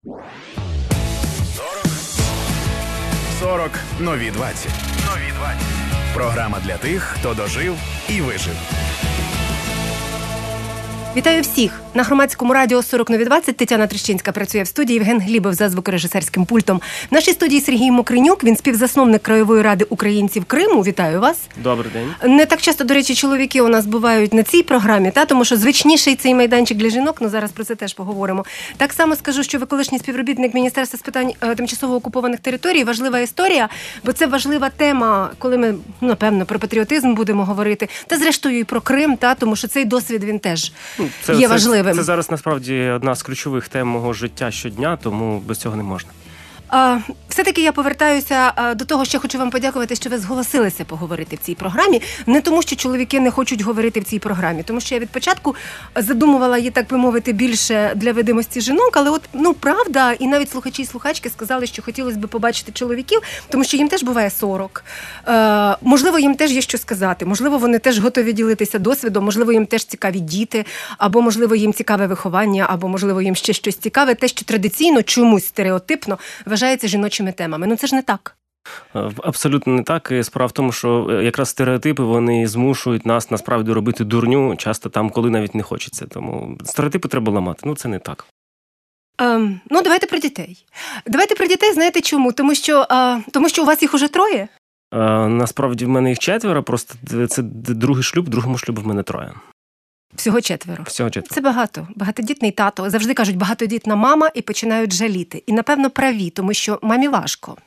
40 нові 20. Програма для тих, хто дожив і вижив. Вітаю всіх! На Громадському радіо 40 нові 20 Тетяна Трещинська працює в студії, Євген Глібов за звукорежисерським пультом. В нашій студії Сергій Мокринюк, він співзасновник Краєвої ради українців Криму. Вітаю вас! Добрий день! Не так часто, до речі, чоловіки у нас бувають на цій програмі, тому що звичніший цей майданчик для жінок, зараз про це теж поговоримо. Так само скажу, що ви колишній співробітник Міністерства з питань тимчасово окупованих територій. Важлива історія, бо це важлива тема, коли ми, напевно, про патріотизм будемо говорити, та зрештою і про Крим, тому що цей досвід, він теж є важливим. Це зараз, насправді, одна з ключових тем мого життя щодня, тому без цього не можна. Все-таки я повертаюся до того, що хочу вам подякувати, що ви зголосилися поговорити в цій програмі. Не тому, що чоловіки не хочуть говорити в цій програмі, тому що я від початку задумувала її, так би мовити, більше для видимості жінок, але правда, і навіть слухачі і слухачки сказали, що хотілося б побачити чоловіків, тому що їм теж буває 40. Можливо, їм теж є що сказати, можливо, вони теж готові ділитися досвідом, можливо, їм теж цікаві діти, або, можливо, їм цікаве виховання, або, можливо, їм ще щось цікаве, те, що традиційно, чомусь стереотипно вважається жіночими темами. Це ж не так. Абсолютно не так. І справа в тому, що якраз стереотипи, вони змушують нас насправді робити дурню, часто там, коли навіть не хочеться. Тому стереотипи треба ламати. Це не так. Давайте про дітей. Давайте про дітей, знаєте чому? Тому що у вас їх уже 3? Насправді в мене їх 4, просто це другий шлюб, в другому шлюбі в мене 3. Всього 4. Це багато. Багатодітний тато. Завжди кажуть, багатодітна мама, і починають жаліти. І, напевно, праві, тому що мамі важко.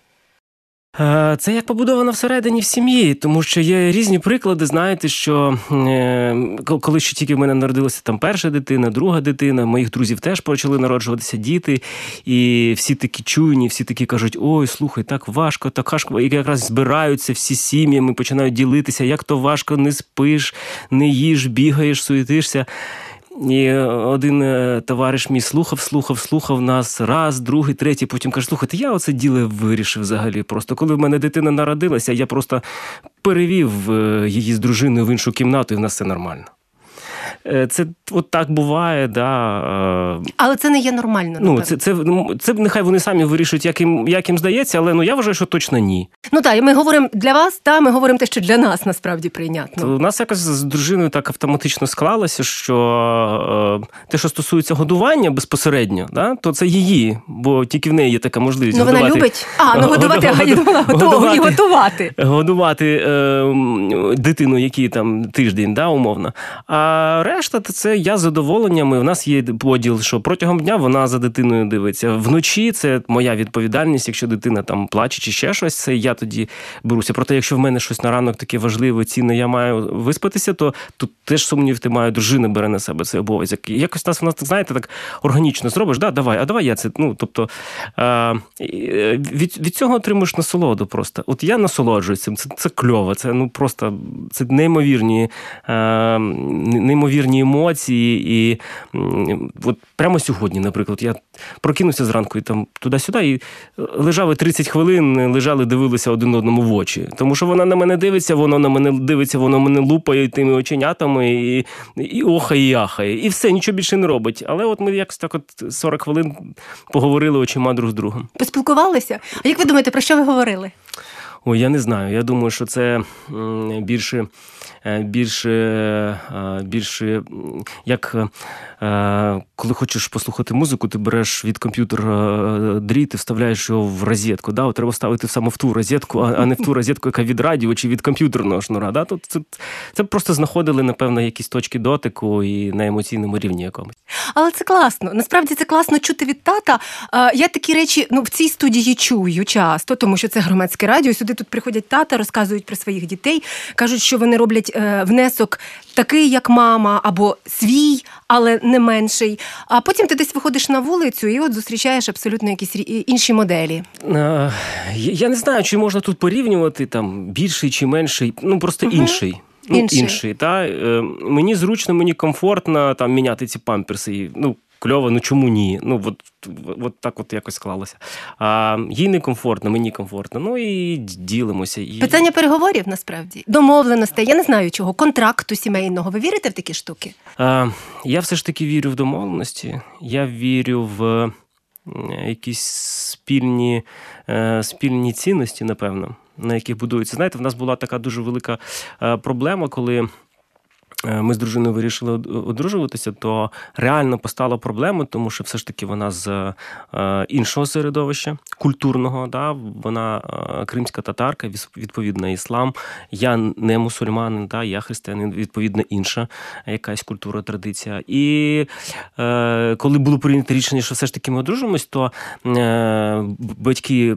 Це як побудовано всередині в сім'ї, тому що є різні приклади, знаєте, що коли ще тільки в мене народилася там перша дитина, друга дитина, моїх друзів теж почали народжуватися діти, і всі такі чуйні, всі такі кажуть, ой, слухай, так важко, і якраз збираються всі сім'ями, починають ділитися, як то важко, не спиш, не їш, бігаєш, суетишся. І один товариш мій слухав нас раз, другий, третій, потім каже, слухайте, я оце діло вирішив взагалі. Просто коли в мене дитина народилася, я просто перевів її з дружиною в іншу кімнату, і в нас все нормально. Це от так буває, да. Але це не є нормально. Це нехай вони самі вирішують, як їм здається, але я вважаю, що точно ні. І ми говоримо для вас, ми говоримо те, що для нас насправді прийнятно. У нас якось з дружиною так автоматично склалося, що те, що стосується годування безпосередньо, да, то це її, бо тільки в неї є така можливість годувати. Вона любить? Готувати. Годувати дитину, який там тиждень, да, умовно. А решта, це я з задоволенням. У нас є поділ, що протягом дня вона за дитиною дивиться. Вночі це моя відповідальність, якщо дитина там плаче чи ще щось, це я тоді беруся. Проте, якщо в мене щось на ранок таке важливе, цінне, я маю виспатися, то тут теж сумнів ти маю, дружина бере на себе цей обов'язок. Якось нас, знаєте, так органічно зробиш, давай я це, тобто від цього отримуєш насолоду просто. От я насолоджуюся, це кльово, це просто, це неймовірні емоції, і от прямо сьогодні, наприклад, я прокинувся зранку і там туди-сюди, і лежали 30 хвилин, дивилися один одному в очі. Тому що вона на мене дивиться, воно на мене дивиться, воно мене лупає тими оченятами, і охає, і ахає. І все, нічого більше не робить. Але от ми якось так 40 хвилин поговорили очима друг з другом. Поспілкувалися? А як ви думаєте, про що ви говорили? Ой, я не знаю. Я думаю, що це більше як коли хочеш послухати музику, ти береш від комп'ютера дріт і вставляєш його в розетку. Да? Треба ставити саме в ту розетку, а не в ту розетку, яка від радіо чи від комп'ютерного шнура. Да? Це просто знаходили, напевно, якісь точки дотику і на емоційному рівні якомусь. Але це класно. Насправді це класно чути від тата. Я такі речі в цій студії чую часто, тому що це громадське радіо. Сюди тут приходять тата, розказують про своїх дітей, кажуть, що вони роблять внесок такий, як мама, або свій, але не менший. А потім ти десь виходиш на вулицю і от зустрічаєш абсолютно якісь інші моделі. Я не знаю, чи можна тут порівнювати там більший чи менший, просто інший. Інший. Мені зручно, мені комфортно там міняти ці памперси. Кльово, чому ні? От так от якось склалося. Їй некомфортно, мені комфортно. І ділимося. Питання переговорів, насправді. Домовленостей, я не знаю чого, контракту сімейного. Ви вірите в такі штуки? Я все ж таки вірю в домовленості. Я вірю в якісь спільні цінності, напевно, на яких будуються. Знаєте, в нас була така дуже велика проблема, коли ми з дружиною вирішили одружуватися, то реально постала проблема, тому що все ж таки вона з іншого середовища, культурного, да? Вона кримська татарка, відповідно, іслам. Я не мусульманин, да? Я християнин, відповідно, інша якась культура, традиція. І коли було прийнято рішення, що все ж таки ми одружимось, то батьки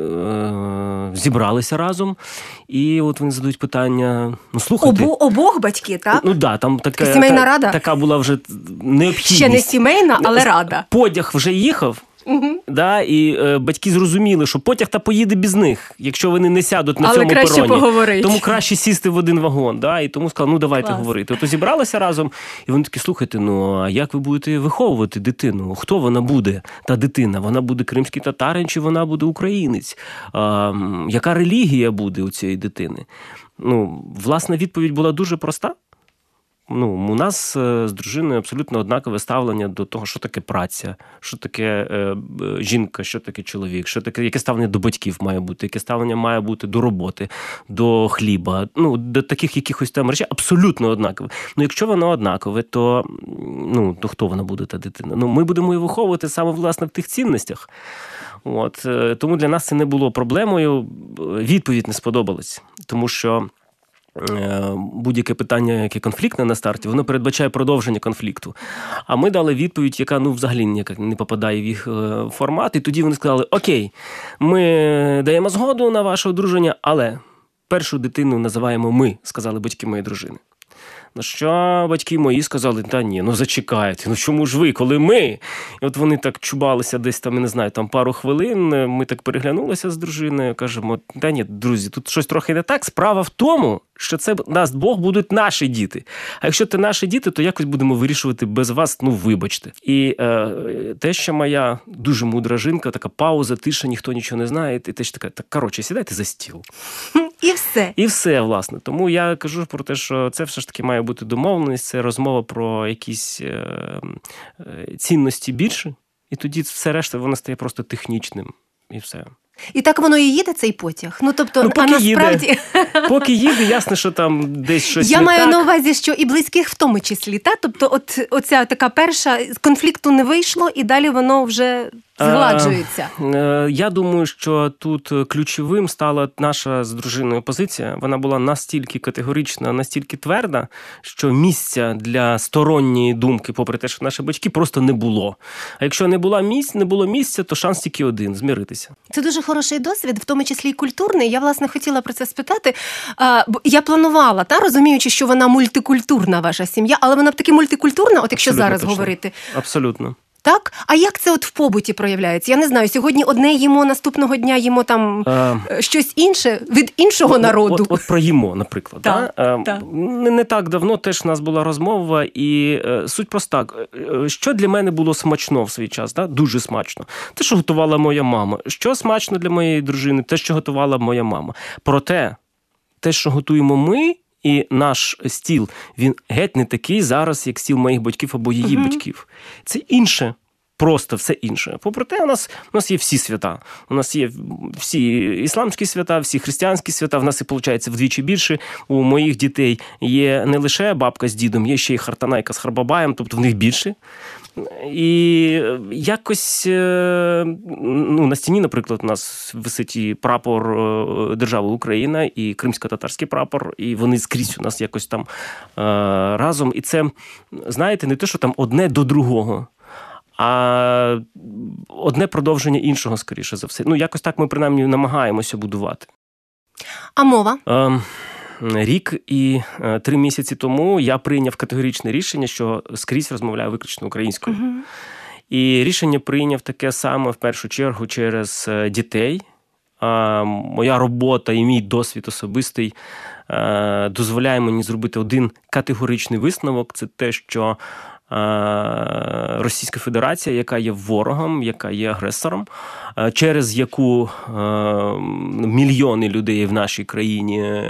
зібралися разом, і от вони задають питання, ну, слухайте. Обох батьки, так? Ну да, там сімейна рада? Така була вже необхідність. Ще не сімейна, але рада. Потяг вже їхав, да, і батьки зрозуміли, що потяг та поїде без них, якщо вони не сядуть на цьому пероні. Але краще поговорити. Тому краще сісти в один вагон. Да, і тому сказали, ну давайте говорити. Ото зібралися разом, і вони такі, слухайте, ну а як ви будете виховувати дитину? Хто вона буде, та дитина? Вона буде кримський татарин чи вона буде українець? Яка релігія буде у цієї дитини? Ну, власна відповідь була дуже проста. Ну, у нас з дружиною абсолютно однакове ставлення до того, що таке праця, що таке жінка, що таке чоловік, що таке, яке ставлення до батьків має бути, яке ставлення має бути до роботи, до хліба, ну, до таких якихось там речей абсолютно однакове. Ну, якщо воно однакове, то хто вона буде, та дитина? Ну, ми будемо її виховувати саме, власне, в тих цінностях. От, тому для нас це не було проблемою. Відповідь не сподобалась, тому що будь-яке питання, яке конфліктне на старті, воно передбачає продовження конфлікту. А ми дали відповідь, яка взагалі ніяк не попадає в їх формат. І тоді вони сказали, окей, ми даємо згоду на ваше одруження, але першу дитину називаємо ми, сказали батьки моєї дружини. На що батьки мої сказали, та ні, ну зачекайте, ну чому ж ви, коли ми? І от вони так чубалися десь там, я не знаю, там пару хвилин, ми так переглянулися з дружиною, кажемо, та ні, друзі, тут щось трохи не так, справа в тому, що це, дасть Бог, будуть наші діти. А якщо це наші діти, то якось будемо вирішувати без вас, ну вибачте. І теща моя, дуже мудра жінка, така пауза, тиша, ніхто нічого не знає, і теща така, так, коротше, сідайте за стіл. І все. І все, власне. Тому я кажу про те, що це все ж таки має бути домовленість, це розмова про якісь цінності більше, і тоді все решта, воно стає просто технічним, і все. І так воно і їде, цей потяг? Ну, тобто, а насправді... Їде. Поки їде, ясно, що там десь щось Я не маю так. на увазі, що і близьких в тому числі, та? Тобто, оця така перша, конфлікту не вийшло, і далі воно вже згладжується. Я думаю, що тут ключовим стала наша з дружиною позиція. Вона була настільки категорична, настільки тверда, що місця для сторонньої думки, попри те, що наші батьки, просто не було. А якщо не було місця, то шанс тільки один – змиритися. Це дуже хороший досвід, в тому числі і культурний. Я, власне, хотіла про це спитати. Бо я планувала, розуміючи, що вона мультикультурна, ваша сім'я, але вона б таки мультикультурна, от якщо Абсолютно зараз точно. говорити. Абсолютно. Так? А як це от в побуті проявляється? Я не знаю, сьогодні одне їмо, наступного дня їмо там щось інше від іншого народу. От про їмо, наприклад. Так. Не так давно теж у нас була розмова, і суть проста. Що для мене було смачно в свій час? Дуже смачно. Те, що готувала моя мама. Що смачно для моєї дружини? Те, що готувала моя мама. Проте, те, що готуємо ми, і наш стіл, він геть не такий зараз, як стіл моїх батьків або її батьків. Це інше. Просто все інше. Попри те, у нас є всі свята. У нас є всі ісламські свята, всі християнські свята. В нас і, виходить, вдвічі більше. У моїх дітей є не лише бабка з дідом, є ще й хартанайка з харбабаєм, тобто в них більше. І якось на стіні, наприклад, у нас висить і прапор держави Україна, і кримсько-татарський прапор, і вони скрізь у нас якось там разом. І це, знаєте, не те, що там одне до другого, а одне продовження іншого, скоріше за все. Якось так ми, принаймні, намагаємося будувати. А мова? Рік і 3 місяці тому я прийняв категоричне рішення, що скрізь розмовляю виключно українською. І рішення прийняв таке саме, в першу чергу, через дітей. Моя робота і мій досвід особистий дозволяє мені зробити один категоричний висновок. Це те, що Російська Федерація, яка є ворогом, яка є агресором, через яку мільйони людей в нашій країні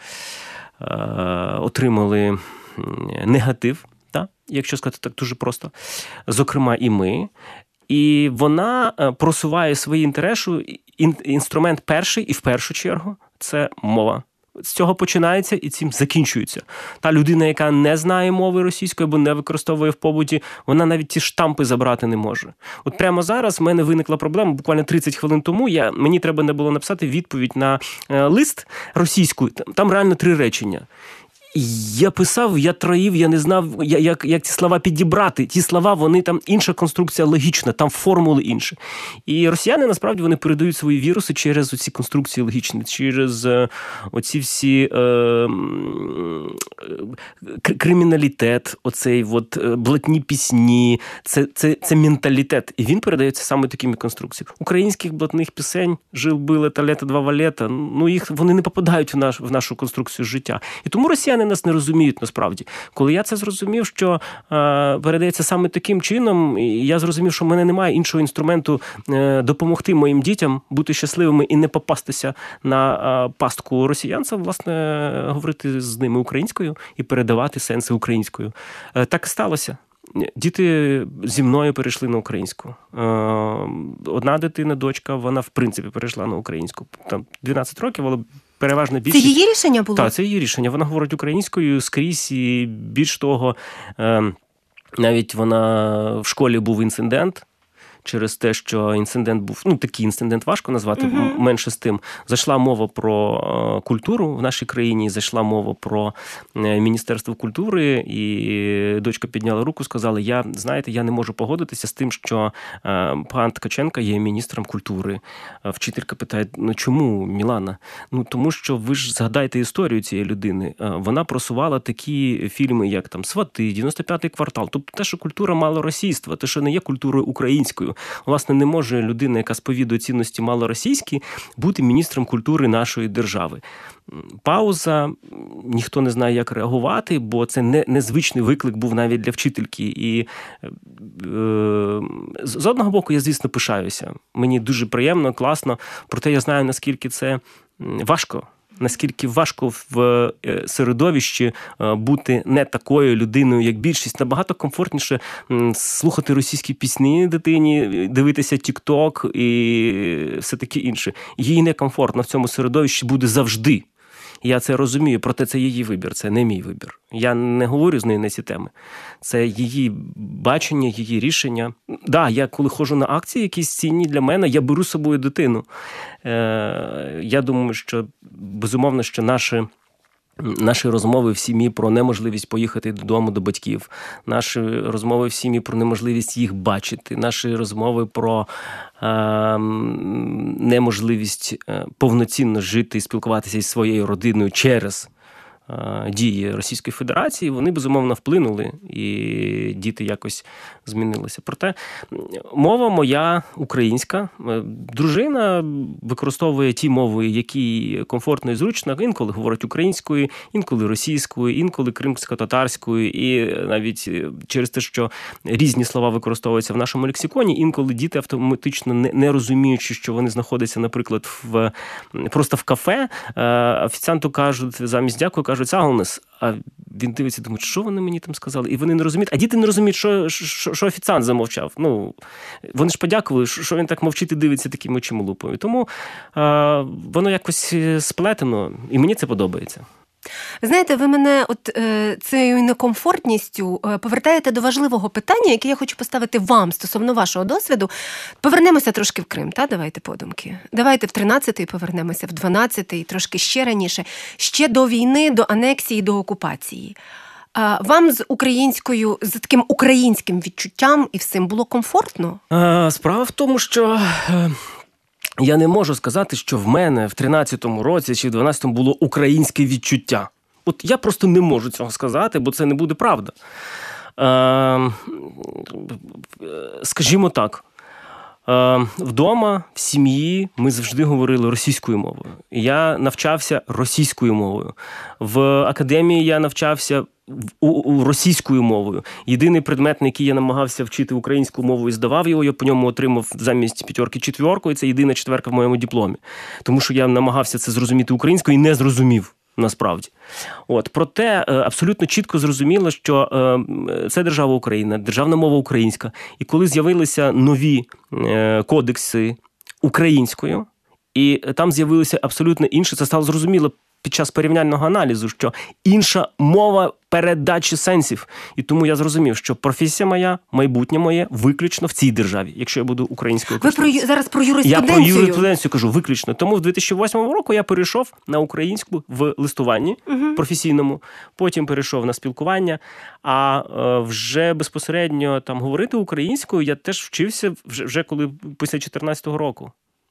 отримали негатив, якщо сказати так дуже просто, зокрема і ми. І вона просуває свої інтереси, інструмент перший і в першу чергу – це мова. З цього починається і цим закінчується. Та людина, яка не знає мови російської або не використовує в побуті, вона навіть ті штампи забрати не може. От прямо зараз в мене виникла проблема, буквально 30 хвилин тому, мені треба не було написати відповідь на лист російською, там реально 3 речення. Я писав, я троїв, я не знав, як ці слова підібрати. Ті слова, вони там інша конструкція логічна, там формули інші. І росіяни, насправді, вони передають свої віруси через оці конструкції логічні, через оці всі криміналітет, оцей блатні пісні, це менталітет. І він передається саме такими конструкціями. Українських блатних пісень «Жил-было та лето, два валета», вони не попадають в нашу конструкцію життя. І тому росіяни нас не розуміють насправді. Коли я це зрозумів, що передається саме таким чином, я зрозумів, що в мене немає іншого інструменту допомогти моїм дітям бути щасливими і не попастися на пастку росіян, це, власне, говорити з ними українською і передавати сенси українською. Так і сталося. Діти зі мною перейшли на українську. Одна дитина, дочка, вона в принципі перейшла на українську. Там 12 років, але переважна більшість... Це її рішення було? Так, це її рішення. Вона говорить українською скрізь, і більш того, навіть вона в школі був інцидент, через те, що інцидент був, такий інцидент важко назвати, менше з тим. Зайшла мова про культуру в нашій країні, зайшла мова про Міністерство культури, і дочка підняла руку, сказала, я не можу погодитися з тим, що пан Ткаченко є міністром культури. Вчителька питає, чому, Мілана? Тому що ви ж згадайте історію цієї людини. Вона просувала такі фільми, як там «Свати», «95-й квартал». Тобто те, що культура малоросійства, те, що не є культурою українською. Власне, не може людина, яка сповідує цінності малоросійські, бути міністром культури нашої держави. Пауза, ніхто не знає, як реагувати, бо це незвичний виклик був навіть для вчительки. І з одного боку, я, звісно, пишаюся. Мені дуже приємно, класно, проте я знаю, наскільки це важко. Наскільки важко в середовищі бути не такою людиною, як більшість. Набагато комфортніше слухати російські пісні дитині, дивитися TikTok і все таке інше. Їй некомфортно в цьому середовищі буде завжди. Я це розумію, проте це її вибір, це не мій вибір. Я не говорю з нею на ці теми. Це її бачення, її рішення. Да, я коли ходжу на акції якісь цінні для мене, я беру з собою дитину. Я думаю, що, безумовно, що наші розмови в сім'ї про неможливість поїхати додому до батьків, наші розмови в сім'ї про неможливість їх бачити, наші розмови про неможливість повноцінно жити і спілкуватися із своєю родиною через дії Російської Федерації, вони, безумовно, вплинули, і діти якось змінилися. Проте мова моя українська. Дружина використовує ті мови, які комфортно і зручно. Інколи говорить українською, інколи російською, інколи кримсько-татарською. І навіть через те, що різні слова використовуються в нашому лексиконі, інколи діти автоматично, не розуміючи, що вони знаходяться, наприклад, просто в кафе, офіціанту кажуть, замість «дякую», кажуть «саглнес», а він дивиться, думає, що вони мені там сказали? І вони не розуміють, а діти не розуміють, що офіціант замовчав. Вони ж подякували, що він так мовчить і дивиться такими очима лупою. Тому воно якось сплетено, і мені це подобається. Знаєте, ви мене цією некомфортністю повертаєте до важливого питання, яке я хочу поставити вам стосовно вашого досвіду. Повернемося трошки в Крим, давайте подумки. Давайте в 13-й повернемося, в 12-й, трошки ще раніше, ще до війни, до анексії, до окупації. Вам з таким українським відчуттям і всім було комфортно? Справа в тому, що... Я не можу сказати, що в мене в 13-му році чи в 12-му було українське відчуття. От я просто не можу цього сказати, бо це не буде правда. Скажімо так, вдома, в сім'ї ми завжди говорили російською мовою. Я навчався російською мовою. В академії я навчався російською мовою. Єдиний предмет, на який я намагався вчити українську мову і здавав його, я по ньому отримав замість 5 4, і це єдина 4 в моєму дипломі. Тому що я намагався це зрозуміти українською і не зрозумів. насправді. Проте абсолютно чітко зрозуміло, що це держава Україна, державна мова українська. І коли з'явилися нові кодекси українською, і там з'явилося абсолютно інше, це стало зрозуміло під час порівняльного аналізу, що інша мова передачі сенсів. І тому я зрозумів, що професія моя, майбутнє моє виключно в цій державі, якщо я буду українською користуватися. Ви зараз про юриспруденцію? Я про юриспруденцію кажу, виключно. Тому в 2008 року я перейшов на українську в листуванні професійному, потім перейшов на спілкування, а вже безпосередньо там говорити українською я теж вчився вже коли після 2014 року.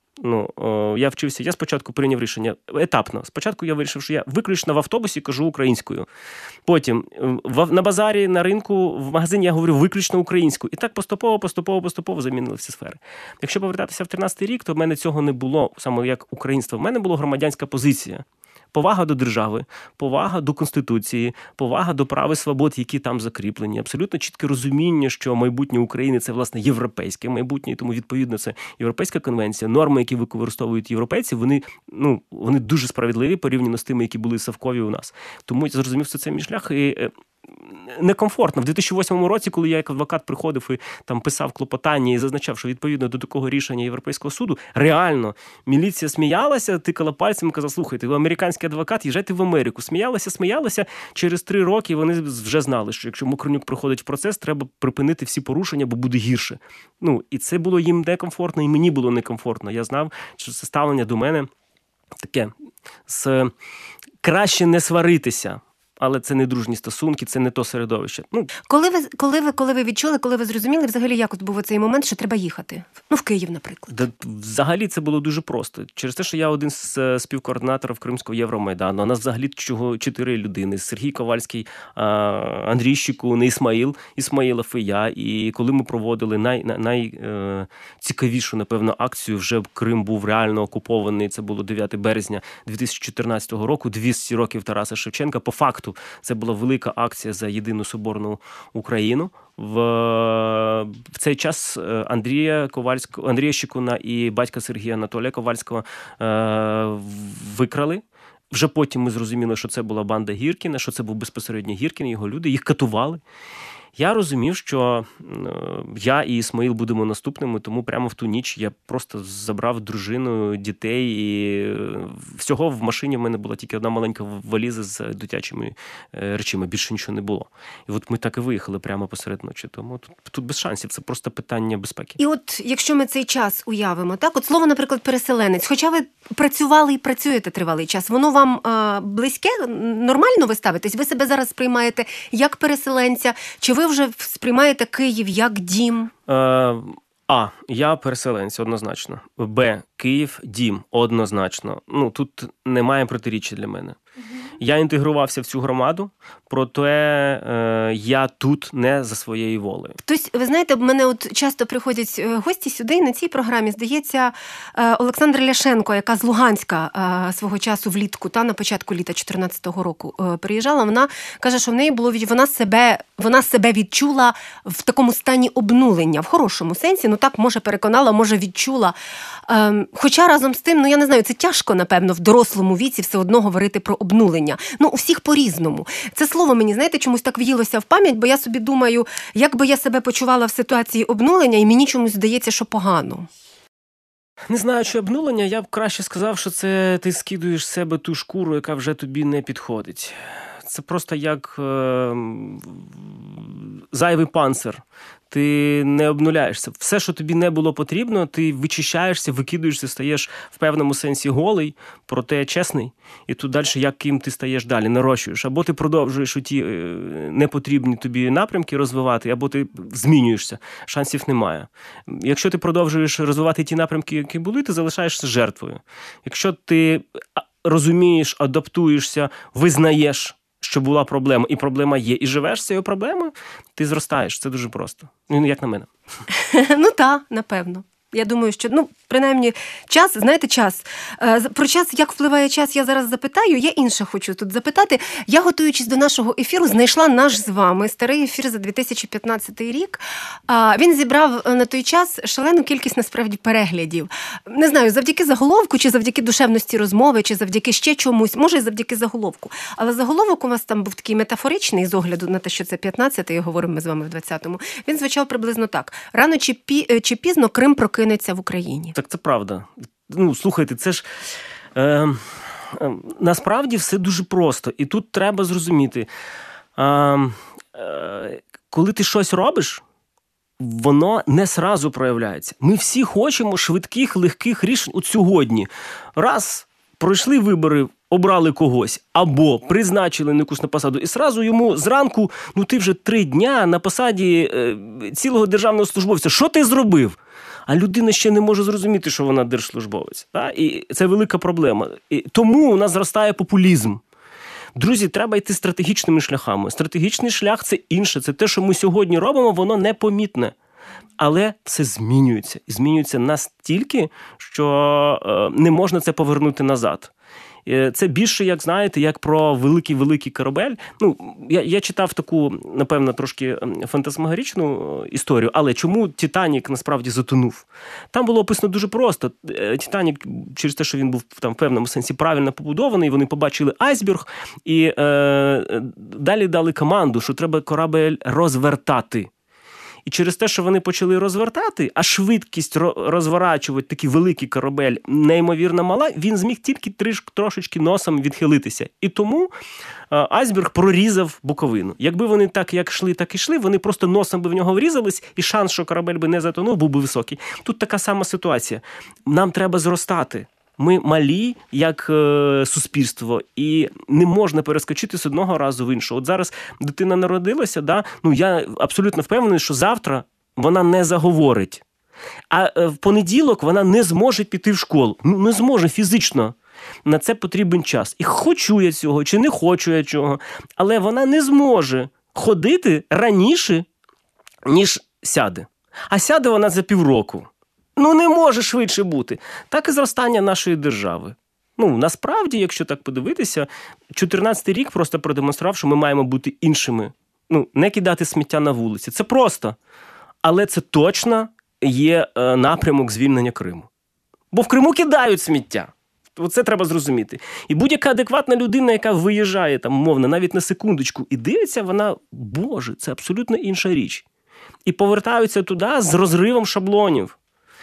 Я вчився, я спочатку прийняв рішення етапно. Спочатку я вирішив, що я виключно в автобусі кажу українською. Потім на базарі, на ринку, в магазині я говорю виключно українською. І так поступово замінили всі сфери. Якщо повертатися в 13-й рік, то в мене цього не було, саме як українство. В мене була громадянська позиція. Повага до держави, повага до Конституції, повага до прав і свобод, які там закріплені. Абсолютно чітке розуміння, що майбутнє України – це, власне, європейське майбутнє, і тому, відповідно, це Європейська конвенція. Норми, які використовують європейці, вони дуже справедливі порівняно з тими, які були совкові у нас. Тому я зрозумів, що це мій шлях. І некомфортно. В 2008 році, коли я як адвокат приходив і там писав клопотання і зазначав, що відповідно до такого рішення Європейського суду, реально, міліція сміялася, тикала пальцем і казала, слухайте, ви американський адвокат, їжджайте в Америку. Сміялася. Через 3 роки вони вже знали, що якщо Мокренюк приходить в процес, треба припинити всі порушення, бо буде гірше. І це було їм некомфортно, і мені було некомфортно. Я знав, що це ставлення до мене таке, краще не сваритися. Але це не дружні стосунки, це не то середовище. Коли ви відчули, коли ви зрозуміли, взагалі, як був оцей момент, що треба їхати? В Київ, наприклад. Взагалі це було дуже просто. Через те, що я один з співкоординаторів Кримського Євромайдану. У нас взагалі 4 людини. Сергій Ковальський, Андрій Щекун, Ісмаїлов і я. І коли ми проводили найцікавішу, напевно, акцію, вже Крим був реально окупований, це було 9 березня 2014 року, 200 років Тараса Шевченка. По факту, це була велика акція за єдину соборну Україну. В цей час Андрія Щекуна і батька Сергія Анатолія Ковальського викрали. Вже потім ми зрозуміли, що це була банда Гіркіна, що це був безпосередньо Гіркін, його люди, їх катували. Я розумів, що я і Ісмаїл будемо наступними, тому прямо в ту ніч я просто забрав дружину, дітей, і всього в машині в мене була тільки одна маленька валіза з дитячими речами, більше нічого не було. І от ми так і виїхали прямо посеред ночі, тому тут без шансів, це просто питання безпеки. І от якщо ми цей час уявимо, так, от слово, наприклад, переселенець, хоча ви працювали і працюєте тривалий час, воно вам близьке, нормально ви ставитесь? Ви себе зараз сприймаєте як переселенця, чи ви вже сприймаєте Київ як дім? А. Я переселенець, однозначно. Б. Київ – дім, однозначно. Тут немає протиріччя для мене. Я інтегрувався в цю громаду, проте я тут не за своєю волею. Тобто, ви знаєте, в мене от часто приходять гості сюди, на цій програмі, здається, Олександра Ляшенко, яка з Луганська свого часу влітку, на початку літа 2014 року приїжджала, вона каже, що в неї було, вона себе відчула в такому стані обнулення, в хорошому сенсі, так, може переконала, може відчула. Хоча разом з тим, я не знаю, це тяжко, напевно, в дорослому віці все одно говорити про обнулення. У всіх по-різному. Це слово мені, знаєте, чомусь так в'їлося в пам'ять, бо я собі думаю, як би я себе почувала в ситуації обнулення, і мені чомусь здається, що погано. Не знаю, чи обнулення, я б краще сказав, що це ти скидуєш з себе ту шкуру, яка вже тобі не підходить. Це просто як зайвий панцир. Ти не обнуляєшся. Все, що тобі не було потрібно, ти вичищаєшся, викидуєшся, стаєш в певному сенсі голий, проте чесний. І тут далі, яким ти стаєш далі, нарощуєш. Або ти продовжуєш ті непотрібні тобі напрямки розвивати, або ти змінюєшся. Шансів немає. Якщо ти продовжуєш розвивати ті напрямки, які були, ти залишаєшся жертвою. Якщо ти розумієш, адаптуєшся, визнаєш, що була проблема, і проблема є, і живеш з цією проблемою, ти зростаєш. Це дуже просто. Як на мене. Так, напевно. Я думаю, що, принаймні, час, знаєте, час. Про час, як впливає час, я зараз запитаю. Я інше хочу тут запитати. Я, готуючись до нашого ефіру, знайшла наш з вами старий ефір за 2015 рік. Він зібрав на той час шалену кількість, насправді, переглядів. Не знаю, завдяки заголовку, чи завдяки душевності розмови, чи завдяки ще чомусь, може, і завдяки заголовку. Але заголовок у вас там був такий метафоричний, з огляду на те, що це 15-й, говоримо ми з вами в 20-му. Він звучав приблизно так. Рано чи пізно Крим прокинеться в Україні. Так це правда. Слухайте, це ж насправді все дуже просто. І тут треба зрозуміти, коли ти щось робиш, воно не сразу проявляється. Ми всі хочемо швидких, легких рішень от сьогодні. Раз, пройшли вибори, обрали когось, або призначили на якусь на посаду, і сразу йому зранку, ти вже 3 дня на посаді цілого державного службовця. Що ти зробив? А людина ще не може зрозуміти, що вона держслужбовець. Так? І це велика проблема. І тому у нас зростає популізм. Друзі, треба йти стратегічними шляхами. Стратегічний шлях – це інше. Це те, що ми сьогодні робимо, воно непомітне. Але все змінюється. І змінюється настільки, що не можна це повернути назад. Це більше, як знаєте, як про великий корабель. Я читав таку, напевно, трошки фантасмагоричну історію, але чому «Титанік» насправді затонув? Там було описано дуже просто. «Титанік», через те, що він був там в певному сенсі правильно побудований, вони побачили айсберг і далі дали команду, що треба корабель розвертати. І через те, що вони почали розвертати, а швидкість розворачувати такий великий корабель неймовірно мала, він зміг тільки трошечки носом відхилитися. І тому айсберг прорізав боковину. Якби вони так, як йшли, так і йшли, вони просто носом би в нього врізались, і шанс, що корабель би не затонув, був би високий. Тут така сама ситуація. Нам треба зростати. Ми малі, як суспільство, і не можна перескочити з одного разу в іншого. От зараз дитина народилася, я абсолютно впевнений, що завтра вона не заговорить. А в понеділок вона не зможе піти в школу. Не зможе фізично. На це потрібен час. І хочу я цього, чи не хочу я цього. Але вона не зможе ходити раніше, ніж сяде. А сяде вона за півроку. Не може швидше бути. Так і зростання нашої держави. Насправді, якщо так подивитися, 14-й рік просто продемонстрував, що ми маємо бути іншими. Не кидати сміття на вулиці. Це просто. Але це точно є напрямок звільнення Криму. Бо в Криму кидають сміття. Оце треба зрозуміти. І будь-яка адекватна людина, яка виїжджає, умовно, навіть на секундочку, і дивиться, вона, Боже, це абсолютно інша річ. І повертаються туди з розривом шаблонів.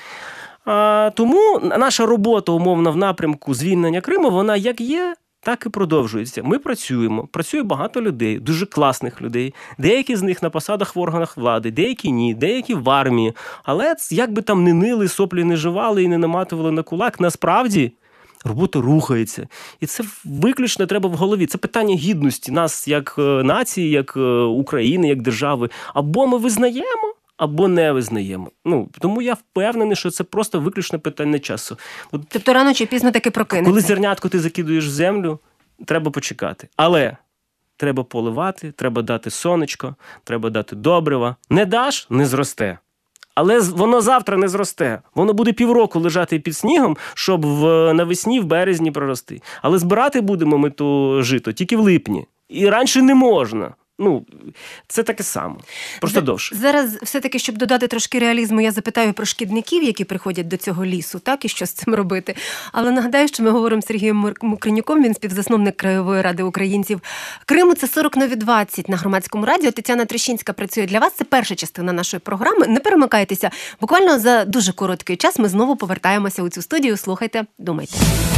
Тому наша робота, умовно, в напрямку звільнення Криму, вона як є, так і продовжується. Ми працюємо. Працює багато людей, дуже класних людей. Деякі з них на посадах в органах влади, деякі ні, деякі в армії. Але як би там не нили, соплі не жували і не наматували на кулак, насправді робота рухається. І це виключно треба в голові. Це питання гідності нас як нації, як України, як держави. Або ми визнаємо, або не визнаємо. Тому я впевнений, що це просто виключно питання часу. Тобто рано чи пізно таки прокинеться. Коли зернятко ти закидуєш в землю, треба почекати. Але треба поливати, треба дати сонечко, треба дати добрива. Не даш – не зросте. Але воно завтра не зросте. Воно буде півроку лежати під снігом, щоб навесні, в березні прорости. Але збирати будемо ми то жито тільки в липні. І раніше не можна. Це таке саме. Просто довше. Зараз все-таки, щоб додати трошки реалізму, я запитаю про шкідників, які приходять до цього лісу, так, і що з цим робити. Але нагадаю, що ми говоримо з Сергієм Мокринюком, він співзасновник Краєвої ради українців Криму. Це 40 нові 20 на Громадському радіо. Тетяна Трещинська працює для вас. Це перша частина нашої програми. Не перемикайтеся. Буквально за дуже короткий час ми знову повертаємося у цю студію. Слухайте, думайте.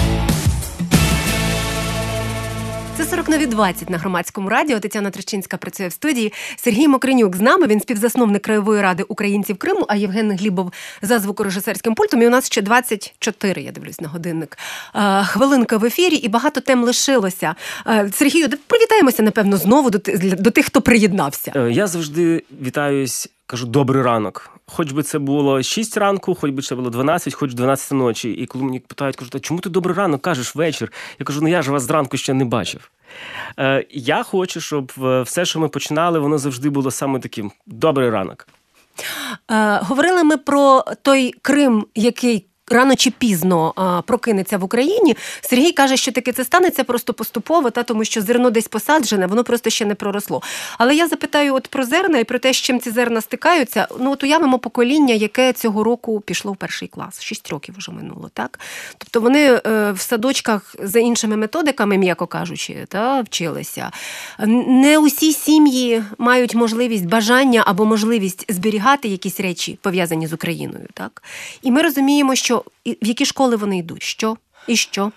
Це 40 нові 20 на Громадському радіо. Тетяна Трещинська працює в студії. Сергій Мокринюк з нами, він співзасновник Краєвої ради українців Криму, а Євген Глібов за звукорежисерським пультом. І у нас ще 24, я дивлюсь на годинник, хвилинка в ефірі, і багато тем лишилося. Сергію, привітаємося, напевно, знову до тих, хто приєднався. Я завжди вітаюсь, кажу, добрий ранок. Хоч би це було 6 ранку, хоч би це було 12, хоч 12 ночі. І коли мені питають, кажуть, а чому ти добрий ранок кажеш вечір? Я кажу, я ж вас зранку ще не бачив. Я хочу, щоб все, що ми починали, воно завжди було саме таким добрий ранок. Говорили ми про той Крим, який рано чи пізно прокинеться в Україні. Сергій каже, що таки це станеться просто поступово, тому що зерно десь посаджене, воно просто ще не проросло. Але я запитаю от про зерна і про те, з чим ці зерна стикаються. От уявимо покоління, яке цього року пішло в 1 клас. 6 років вже минуло, так? Тобто вони в садочках за іншими методиками, м'яко кажучи, вчилися. Не усі сім'ї мають можливість, бажання або можливість зберігати якісь речі, пов'язані з Україною, так? І ми розуміємо, що в які школи вони йдуть? Що? І що?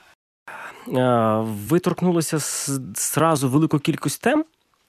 Ви торкнулися зразу велику кількість тем.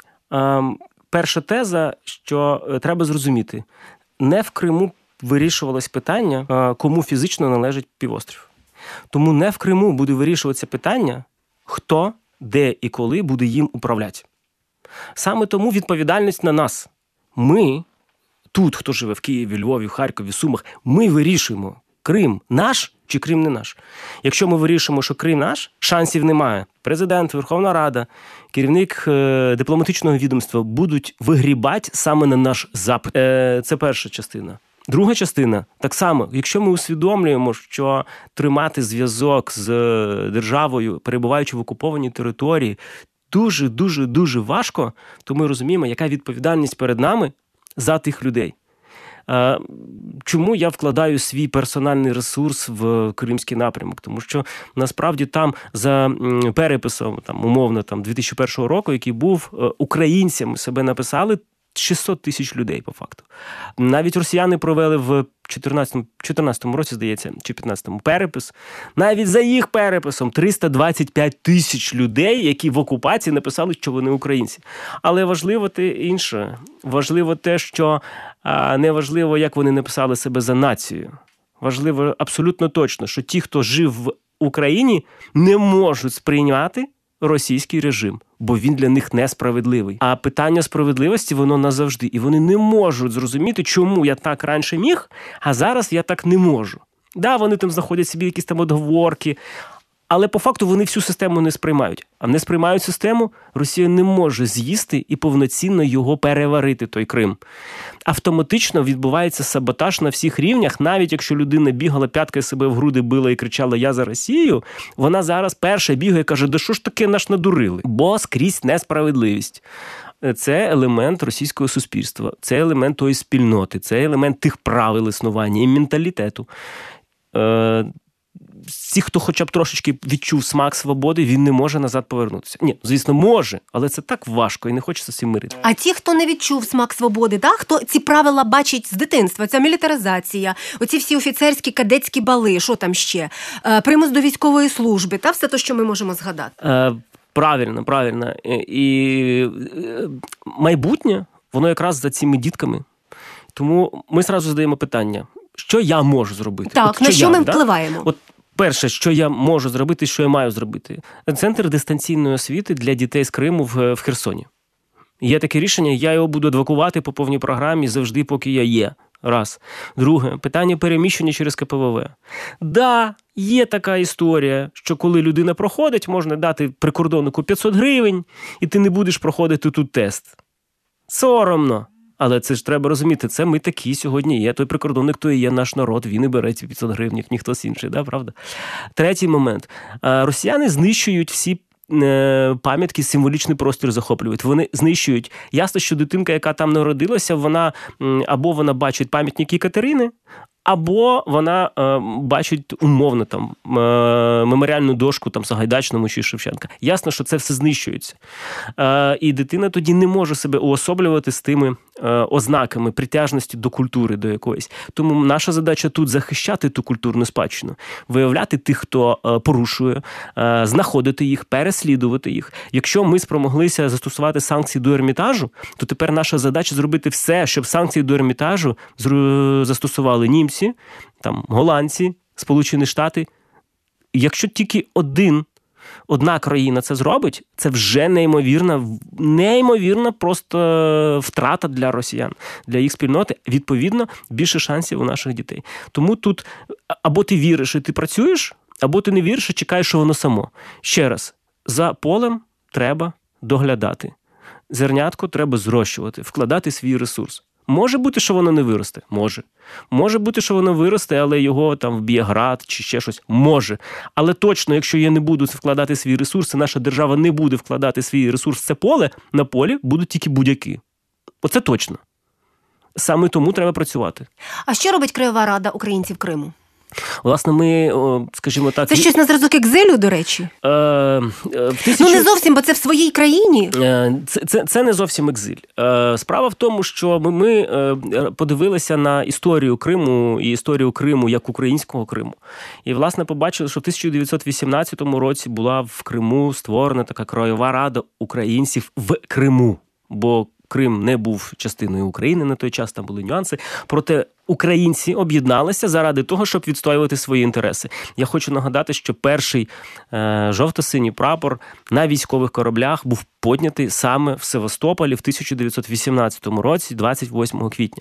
Перша теза, що треба зрозуміти. Не в Криму вирішувалось питання, кому фізично належить півострів. Тому не в Криму буде вирішуватися питання, хто, де і коли буде їм управляти. Саме тому відповідальність на нас. Ми, тут, хто живе в Києві, Львові, Харкові, Сумах, ми вирішуємо, Крим наш чи Крим не наш. Якщо ми вирішимо, що Крим наш, шансів немає. Президент, Верховна Рада, керівник дипломатичного відомства будуть вигрібати саме на наш запит. Це перша частина. Друга частина, так само, якщо ми усвідомлюємо, що тримати зв'язок з державою, перебуваючи в окупованій території, дуже важко, то ми розуміємо, яка відповідальність перед нами за тих людей. Чому я вкладаю свій персональний ресурс в кримський напрямок? Тому що насправді там за переписом, умовно, 2001 року, який був, українцями себе написали 600 тисяч людей, по факту. Навіть росіяни провели в 14 році, здається, чи 15-му перепис. Навіть за їх переписом 325 тисяч людей, які в окупації написали, що вони українці. Але важливо те інше. Важливо те, що не важливо, як вони написали себе за націю. Важливо абсолютно точно, що ті, хто жив в Україні, не можуть сприйняти російський режим, бо він для них несправедливий. А питання справедливості, воно назавжди. І вони не можуть зрозуміти, чому я так раніше міг, а зараз я так не можу. Да, вони там знаходять собі якісь там отговорки, але по факту вони всю систему не сприймають. А не сприймають систему, Росія не може з'їсти і повноцінно його переварити, той Крим. Автоматично відбувається саботаж на всіх рівнях, навіть якщо людина бігала, п'яткою себе в груди била і кричала «Я за Росію», вона зараз перша бігає і каже «Да що ж таке нас надурили?» Бо скрізь несправедливість. Це елемент російського суспільства, це елемент тої спільноти, це елемент тих правил існування і менталітету. Всі, хто хоча б трошечки відчув смак свободи, він не може назад повернутися. Ні, звісно, може, але це так важко і не хочеться з цим мирити. А ті, хто не відчув смак свободи, хто ці правила бачить з дитинства, ця мілітаризація, оці всі офіцерські, кадетські бали, що там ще, примус до військової служби, все те, що ми можемо згадати. Правильно. І майбутнє, воно якраз за цими дітками. Тому ми зразу задаємо питання, що я можу зробити? Так, на що ми впливаємо? От перше, що я можу зробити, що я маю зробити. Центр дистанційної освіти для дітей з Криму в Херсоні. Є таке рішення, я його буду адвокувати по повній програмі завжди, поки я є. Раз. Друге, питання переміщення через КПВВ. Да, є така історія, що коли людина проходить, можна дати прикордоннику 500 гривень, і ти не будеш проходити тут тест. Соромно. Але це ж треба розуміти, це ми такі сьогодні є. Той прикордонник, то і є наш народ, він і бере ці 500 гривень, ніхто хтось інший, правда? Третій момент. Росіяни знищують всі пам'ятки, символічний простір захоплюють. Вони знищують. Ясно, що дитинка, яка там народилася, або вона бачить пам'ятники Катерини, або вона бачить умовно меморіальну дошку Сагайдачному чи Шевченка. Ясно, що це все знищується. І дитина тоді не може себе уособлювати з тими ознаками притяжності до культури, до якоїсь. Тому наша задача тут захищати ту культурну спадщину, виявляти тих, хто порушує, знаходити їх, переслідувати їх. Якщо ми спромоглися застосувати санкції до Ермітажу, то тепер наша задача зробити все, щоб санкції до Ермітажу застосували німці, голландці, Сполучені Штати. Якщо тільки одна країна це зробить, це вже неймовірна просто втрата для росіян, для їх спільноти. Відповідно, більше шансів у наших дітей. Тому тут або ти віриш і ти працюєш, або ти не віриш і чекаєш, що воно само. Ще раз, за полем треба доглядати. Зернятко треба зрощувати, вкладати свій ресурс. Може бути, що воно не виросте? Може. Може бути, що воно виросте, але його там вб'є град чи ще щось? Може. Але точно, якщо я не буду вкладати свій ресурс, наша держава не буде вкладати свій ресурс в це поле, на полі будуть тільки будь-які. Оце точно. Саме тому треба працювати. А що робить Краєва Рада українців Криму? Власне, ми, скажімо так... Це щось на зразок екзилю, до речі? Ну, не зовсім, бо це в своїй країні. Це не зовсім екзиль. Справа в тому, що ми подивилися на історію Криму і історію Криму як українського Криму. І, власне, побачили, що в 1918 році була в Криму створена така Краєва Рада українців в Криму. Бо Крим не був частиною України на той час, там були нюанси. Проте українці об'єдналися заради того, щоб відстоювати свої інтереси. Я хочу нагадати, що перший жовто-синій прапор на військових кораблях був піднятий саме в Севастополі в 1918 році, 28 квітня.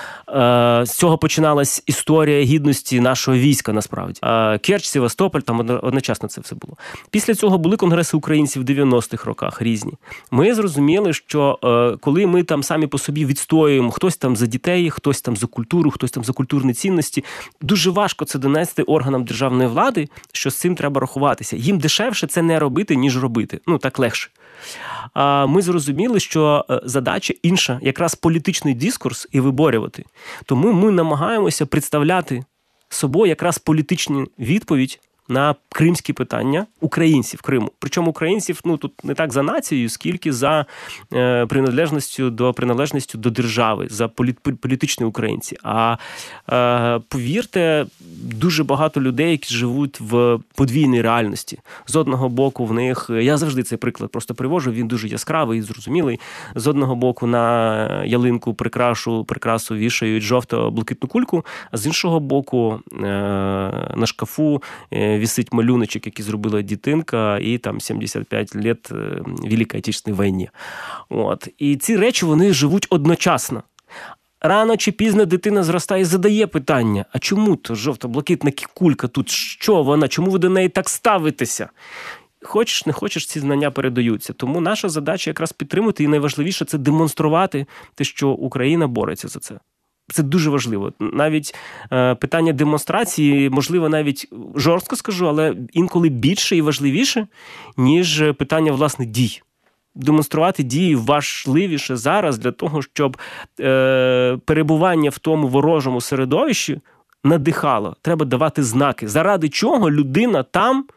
З цього починалась історія гідності нашого війська, насправді. Керчь, Севастополь, там одночасно це все було. Після цього були конгреси українців в 90-х роках різні. Ми зрозуміли, що коли ми там самі по собі відстоюємо, хтось там за дітей, хтось там за культуру, хтось там за культурні цінності, дуже важко це донести органам державної влади, що з цим треба рахуватися. Їм дешевше це не робити, ніж робити. Ну, так легше. Ми зрозуміли, що задача інша, якраз політичний дискурс і виборювати. Тому ми намагаємося представляти собою якраз політичну відповідь на кримські питання українців Криму. Причому українців, тут не так за нацією, скільки за приналежністю до держави, за політичні українці. А повірте, дуже багато людей, які живуть в подвійній реальності. З одного боку в них, я завжди цей приклад просто привожу, він дуже яскравий і зрозумілий. З одного боку на ялинку прикрасу вішають жовто-блакитну кульку, а з іншого боку на шкафу висить малюночок, який зробила дитинка, і там 75 лет Великої Отечественної війни. От. І ці речі, вони живуть одночасно. Рано чи пізно дитина зростає і задає питання, а чому то жовто-блакитна кулька тут? Що вона? Чому ви до неї так ставитеся? Хочеш, не хочеш, ці знання передаються. Тому наша задача якраз підтримати, і найважливіше – це демонструвати те, що Україна бореться за це. Це дуже важливо. Навіть питання демонстрації, можливо, навіть жорстко скажу, але інколи більше і важливіше, ніж питання, власне, дій. Демонструвати дії важливіше зараз для того, щоб перебування в тому ворожому середовищі надихало. Треба давати знаки, заради чого людина там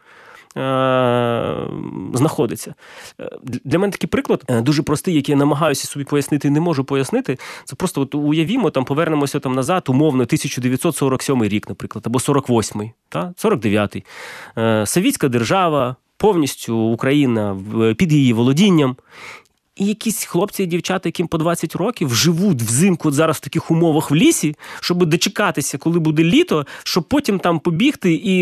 знаходиться. Для мене такий приклад дуже простий, який я намагаюся собі пояснити і не можу пояснити. Це просто уявімо, повернемося назад, умовно, 1947 рік, наприклад, або 48-й, 49-й. Совєтська держава, повністю Україна під її володінням. І якісь хлопці і дівчата, яким по 20 років, живуть взимку зараз в таких умовах в лісі, щоб дочекатися, коли буде літо, щоб потім там побігти і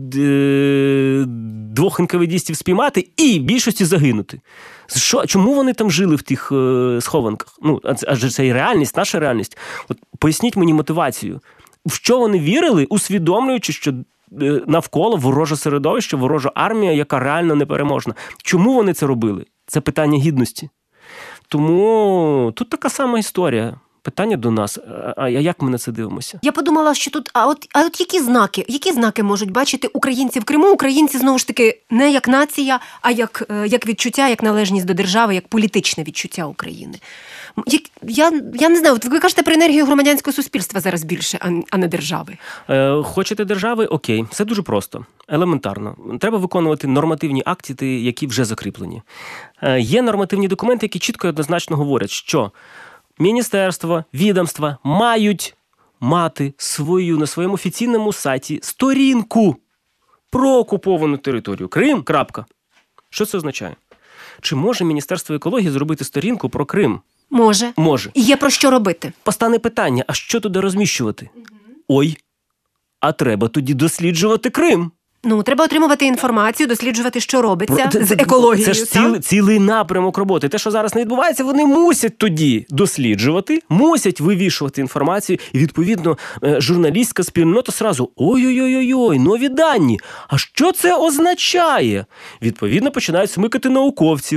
2 НКВДістів спіймати і більшості загинути. Чому вони там жили в тих схованках? Адже це і реальність, наша реальність. От поясніть мені мотивацію. В що вони вірили, усвідомлюючи, що навколо вороже середовище, ворожа армія, яка реально непереможна. Чому вони це робили? Це питання гідності. Тому тут така сама історія. Питання до нас. А як ми на це дивимося? Я подумала, що тут, а от які знаки можуть бачити українці в Криму? Українці, знову ж таки, не як нація, а як відчуття, як належність до держави, як політичне відчуття України. Я не знаю, от ви кажете про енергію громадянського суспільства зараз більше, а не держави. Хочете держави? Окей. Все дуже просто. Елементарно. Треба виконувати нормативні акти, які вже закріплені. Є нормативні документи, які чітко і однозначно говорять, що міністерства, відомства мають мати на своєму офіційному сайті сторінку про окуповану територію. Крим. Крапка. Що це означає? Чи може Міністерство екології зробити сторінку про Крим? Може. І є про що робити. Постане питання, а що туди розміщувати? Ой, а треба тоді досліджувати Крим. Треба отримувати інформацію, досліджувати, що робиться з екологією. Це ж цілий напрямок роботи. Те, що зараз не відбувається, вони мусять тоді досліджувати, мусять вивішувати інформацію. І, відповідно, журналістська спільнота сразу ой-ой-ой-ой, нові дані. А що це означає? Відповідно, починають смикати науковців.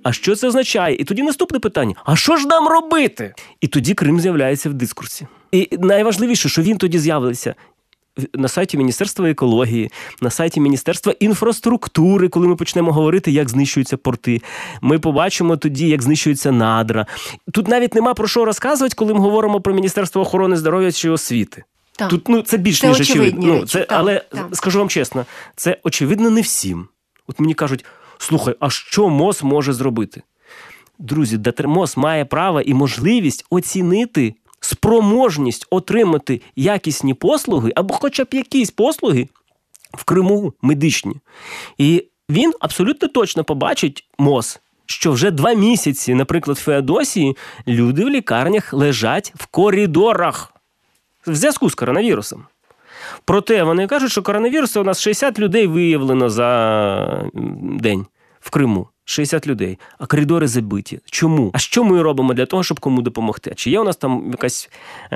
А що це означає? І тоді наступне питання: а що ж нам робити? І тоді Крим з'являється в дискурсі. І найважливіше, що він тоді з'явиться на сайті Міністерства екології, на сайті Міністерства інфраструктури, коли ми почнемо говорити, як знищуються порти. Ми побачимо тоді, як знищуються надра. Тут навіть нема про що розказувати, коли ми говоримо про Міністерство охорони здоров'я чи освіти. Так. Тут це більш ніж очевидно. Але так. Скажу вам чесно, це очевидно не всім. От мені кажуть: слухай, а що МОЗ може зробити? Друзі, МОЗ має право і можливість оцінити спроможність отримати якісні послуги або хоча б якісь послуги в Криму медичні. І він абсолютно точно побачить, МОЗ, що вже 2 місяці, наприклад, в Феодосії, люди в лікарнях лежать в коридорах в зв'язку з коронавірусом. Проте вони кажуть, що коронавірусу у нас 60 людей виявлено за день в Криму. 60 людей, а коридори забиті. Чому? А що ми робимо для того, щоб кому допомогти? Чи є у нас там якась...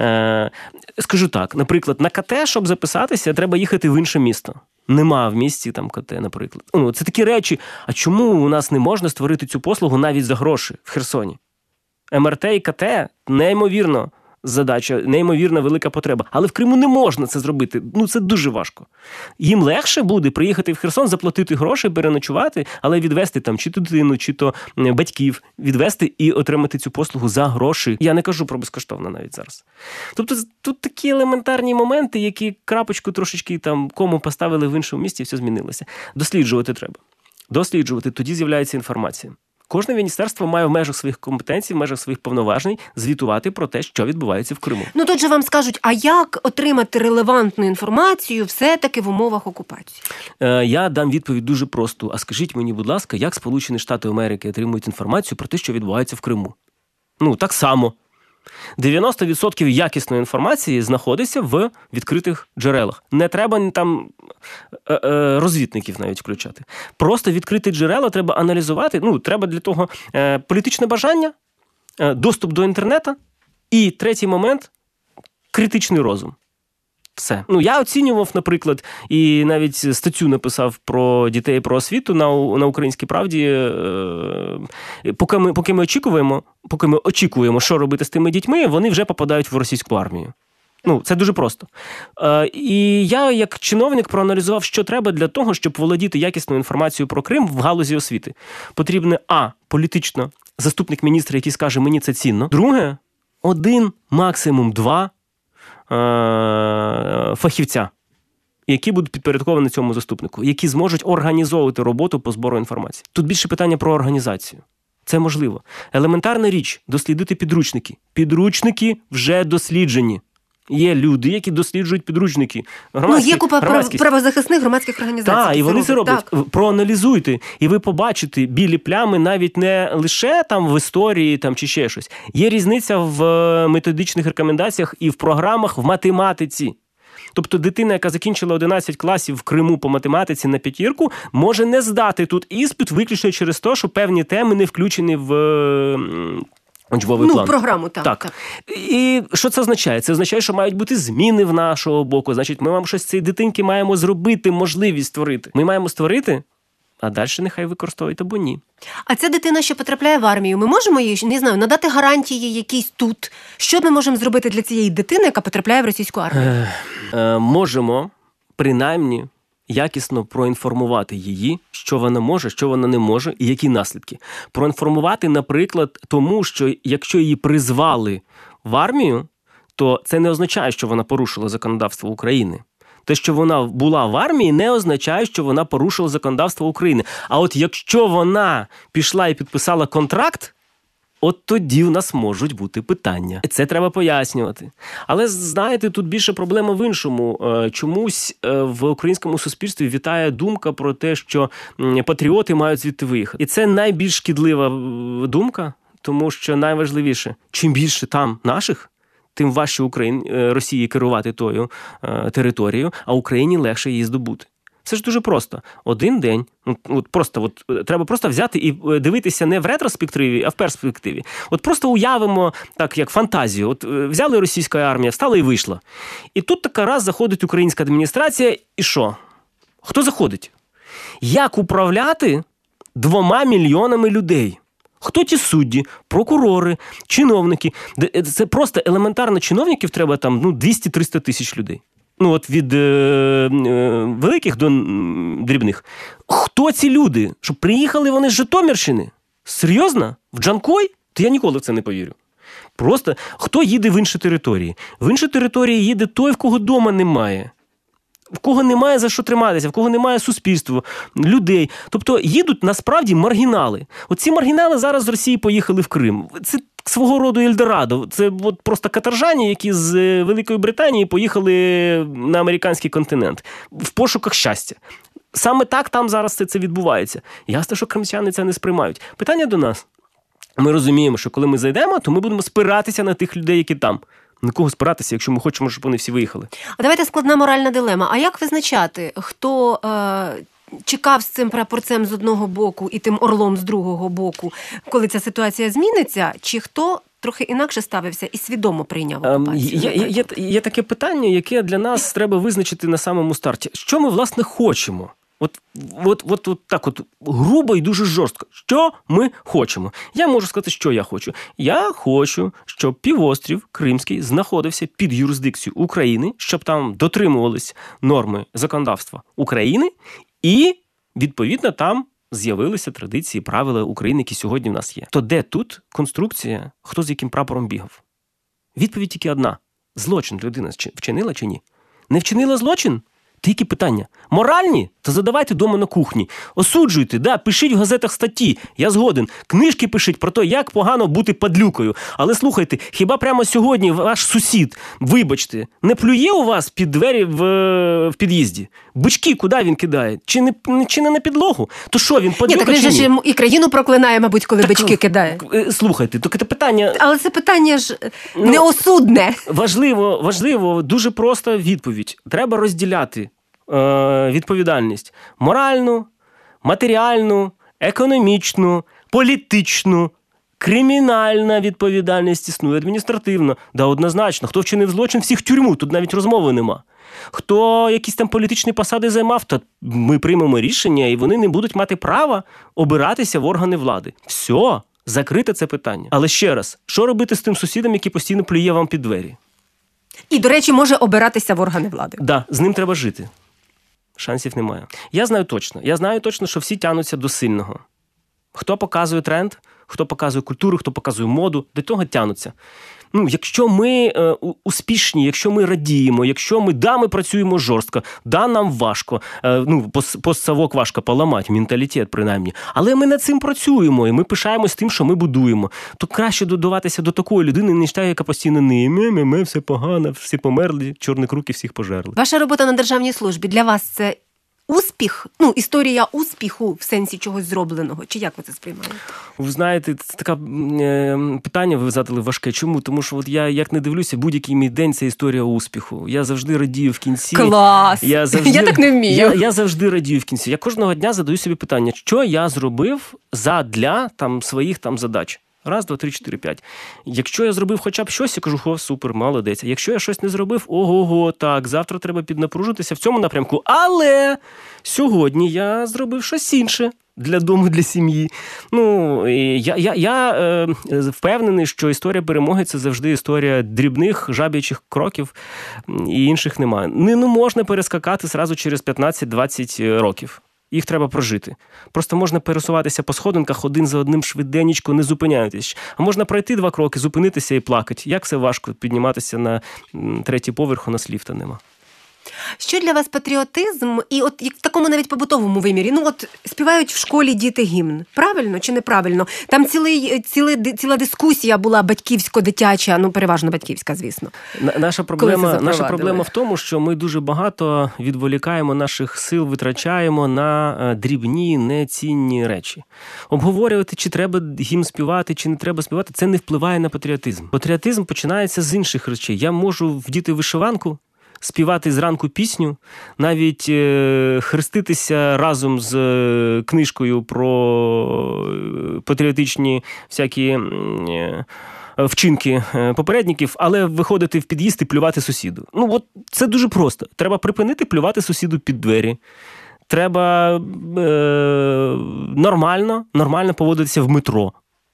Скажу так, наприклад, на КТ, щоб записатися, треба їхати в інше місто. Нема в місті там КТ, наприклад. Це такі речі. А чому у нас не можна створити цю послугу навіть за гроші в Херсоні? МРТ і КТ неймовірно задача, неймовірна велика потреба. Але в Криму не можна це зробити. Це дуже важко. Їм легше буде приїхати в Херсон, заплатити гроші, переночувати, але відвести там чи то дитину, чи то батьків, відвести і отримати цю послугу за гроші. Я не кажу про безкоштовно навіть зараз. Тобто тут такі елементарні моменти, які крапочку трошечки там кому поставили в іншому місті, і все змінилося. Досліджувати треба. Досліджувати, тоді з'являється інформація. Кожне міністерство має в межах своїх компетенцій, в межах своїх повноважень звітувати про те, що відбувається в Криму. Тут же вам скажуть, а як отримати релевантну інформацію все-таки в умовах окупації? Я дам відповідь дуже просту. А скажіть мені, будь ласка, як Сполучені Штати Америки отримують інформацію про те, що відбувається в Криму? Так само. 90% якісної інформації знаходиться в відкритих джерелах. Не треба там розвідників навіть включати. Просто відкриті джерела треба аналізувати. Треба для того політичне бажання, доступ до інтернету і третій момент – критичний розум. Все. Я оцінював, наприклад, і навіть статтю написав про дітей, про освіту на «Українській правді». Поки ми очікуємо, що робити з тими дітьми, вони вже попадають в російську армію. Це дуже просто. І я, як чиновник, проаналізував, що треба для того, щоб володіти якісною інформацією про Крим в галузі освіти. Потрібне, політично, заступник міністра, який скаже, мені це цінно. Друге, 1, максимум 2 фахівця, які будуть підпорядковані цьому заступнику, які зможуть організовувати роботу по збору інформації. Тут більше питання про організацію. Це можливо. Елементарна річ – дослідити підручники. Підручники вже досліджені. Є люди, які досліджують підручники. Є купа правозахисних громадських організацій. Так, і вони це роблять. Так. Проаналізуйте, і ви побачите білі плями навіть не лише там в історії там, чи ще щось. Є різниця в методичних рекомендаціях і в програмах в математиці. Тобто дитина, яка закінчила 11 класів в Криму по математиці на 5, може не здати тут іспит виключно через те, що певні теми не включені в учбовий план. Програму, так. І що це означає? Це означає, що мають бути зміни в нашого боку. Значить, ми щось цій дитинки маємо зробити, можливість створити. Ми маємо створити, а далі нехай використовують або ні. А ця дитина, що потрапляє в армію, ми можемо їй, надати гарантії якісь тут? Що ми можемо зробити для цієї дитини, яка потрапляє в російську армію? Можемо, принаймні, якісно проінформувати її, що вона може, що вона не може і які наслідки. Проінформувати, наприклад, тому, що якщо її призвали в армію, то це не означає, що вона порушила законодавство України. Те, що вона була в армії, не означає, що вона порушила законодавство України. А от якщо вона пішла і підписала контракт, от тоді в нас можуть бути питання. Це треба пояснювати. Але, знаєте, тут більше проблема в іншому. Чомусь в українському суспільстві вітає думка про те, що патріоти мають звідти виїхати. І це найбільш шкідлива думка, тому що найважливіше, чим більше там наших, тим важче Росії керувати тою територією, а Україні легше її здобути. Це ж дуже просто. Один день, треба просто взяти і дивитися не в ретроспективі, а в перспективі. Просто уявимо, так як фантазію. Взяли російська армія, встала і вийшла. І тут така раз заходить українська адміністрація, і що? Хто заходить? Як управляти 2 мільйонами людей? Хто ті судді, прокурори, чиновники? Це просто елементарно чиновників треба там 200-300 тисяч людей. От від великих до дрібних. Хто ці люди? Щоб приїхали вони з Житомирщини? Серйозно? В Джанкой? То я ніколи в це не повірю. Просто хто їде в інші території? В інші території їде той, в кого дома немає. В кого немає за що триматися, в кого немає суспільства, людей. Тобто їдуть насправді маргінали. Оці маргінали зараз з Росії поїхали в Крим. Це свого роду Ельдорадо. Це от просто каторжані, які з Великої Британії поїхали на американський континент в пошуках щастя. Саме так там зараз це відбувається. Ясно, що кримчани це не сприймають. Питання до нас. Ми розуміємо, що коли ми зайдемо, то ми будемо спиратися на тих людей, які там. На кого спиратися, якщо ми хочемо, щоб вони всі виїхали? А давайте складна моральна дилема. А як визначати, хто чекав з цим прапорцем з одного боку і тим орлом з другого боку, коли ця ситуація зміниться, чи хто трохи інакше ставився і свідомо прийняв окупацію? Є таке питання, яке для нас треба визначити на самому старті. Що ми, власне, хочемо? От так грубо і дуже жорстко. Що ми хочемо? Я можу сказати, що я хочу. Я хочу, щоб півострів Кримський знаходився під юрисдикцією України, щоб там дотримувались норми законодавства України і, відповідно, там з'явилися традиції, правила України, які сьогодні в нас є. То де тут конструкція, хто з яким прапором бігав? Відповідь тільки одна. Злочин людина вчинила чи ні? Не вчинила злочин? Тільки питання. Моральні? То задавайте дома на кухні. Осуджуйте, пишіть в газетах статті. Я згоден. Книжки пишіть про те, як погано бути падлюкою. Але слухайте, хіба прямо сьогодні ваш сусід, вибачте, не плює у вас під двері в під'їзді? Бички куди він кидає? Чи не на підлогу? То що, він падлюка чи ні? Так він же і країну проклинає, мабуть, коли бички кидає. Слухайте, то це питання... Але це питання ж неосудне. Важливо, дуже просто відповідь. Треба розділяти відповідальність моральну, матеріальну, економічну, політичну, кримінальна відповідальність існує, адміністративна. Да, однозначно. Хто вчинив злочин, всіх в тюрму, тут навіть розмови нема. Хто якісь там політичні посади займав, то ми приймемо рішення, і вони не будуть мати права обиратися в органи влади. Все, закрите це питання. Але ще раз, що робити з тим сусідом, який постійно плює вам під двері? І, до речі, може обиратися в органи влади. Да, з ним треба жити. Шансів немає. Я знаю точно, що всі тянуться до сильного. Хто показує тренд, хто показує культуру, хто показує моду, до того тянуться. Якщо ми успішні, якщо ми радіємо, якщо ми працюємо жорстко, нам важко, постсавок важко поламати, менталітет принаймні, але ми над цим працюємо, і ми пишаємось тим, що ми будуємо, то краще додаватися до такої людини, ніж та, яка постійно не все погано, всі померли, чорні круки всих пожерли. Ваша робота на державній службі для вас це успіх? Історія успіху в сенсі чогось зробленого? Чи як ви це сприймаєте? Ви знаєте, це таке питання ви задали важке. Чому? Тому що я, як не дивлюся, будь-який мій день – це історія успіху. Я завжди радію в кінці. Клас! Я так не вмію. Я завжди радію в кінці. Я кожного дня задаю собі питання, що я зробив задля своїх задач. 1, 2, 3, 4, 5. Якщо я зробив хоча б щось, я кажу, супер, молодець. А якщо я щось не зробив, ого, так, завтра треба піднапружитися в цьому напрямку. Але сьогодні я зробив щось інше для дому, для сім'ї. Я впевнений, що історія перемоги – це завжди історія дрібних, жаб'ячих кроків, і інших немає. Не можна перескакати зразу через 15-20 років. Їх треба прожити. Просто можна пересуватися по сходинках один за одним швиденечко, не зупиняючись. А можна пройти 2 кроки, зупинитися і плакати. Як це важко підніматися на 3-й поверх, у нас ліфта нема. Що для вас патріотизм? І в такому навіть побутовому вимірі. Співають в школі діти гімн. Правильно чи неправильно? Там ціла дискусія була батьківсько-дитяча, переважно батьківська, звісно. Наша проблема в тому, що ми дуже багато відволікаємо наших сил, витрачаємо на дрібні, нецінні речі. Обговорювати, чи треба гімн співати, чи не треба співати, це не впливає на патріотизм. Патріотизм починається з інших речей. Я можу вдіти вишиванку, співати зранку пісню, навіть хреститися разом з книжкою про патріотичні всякі вчинки попередників, але виходити в під'їзд і плювати сусіду. Це дуже просто. Треба припинити плювати сусіду під двері. Треба нормально поводитися в метро.